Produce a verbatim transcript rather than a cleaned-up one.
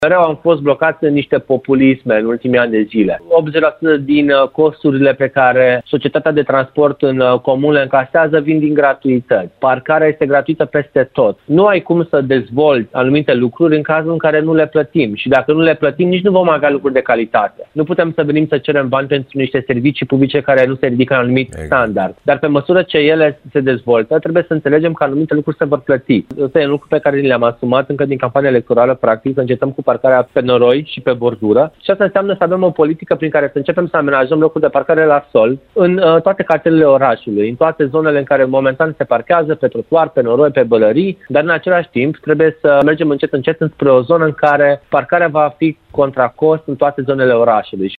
Mereu am fost blocați în niște populisme în ultimii ani de zile. optzeci la sută din costurile pe care societatea de transport în comun le încasează vin din gratuități. Parcarea este gratuită peste tot. Nu ai cum să dezvolți anumite lucruri în cazul în care nu le plătim. Și dacă nu le plătim, nici nu vom avea lucruri de calitate. Nu putem să venim să cerem bani pentru niște servicii publice care nu se ridică în anumit exact. standard. Dar pe măsură ce ele se dezvoltă, trebuie să înțelegem că anumite lucruri se vor plăti. Asta e un lucru pe care le-am asumat încă din campania electorală, practic, să încetăm cu parcarea pe noroi și pe bordură. Și asta înseamnă să avem o politică prin care să începem să amenajăm locuri de parcare la sol în uh, toate cartierele orașului, în toate zonele în care momentan se parchează, pe trotuar, pe noroi, pe bălării, dar în același timp trebuie să mergem încet încet înspre o zonă în care parcarea va fi contra cost în toate zonele orașului.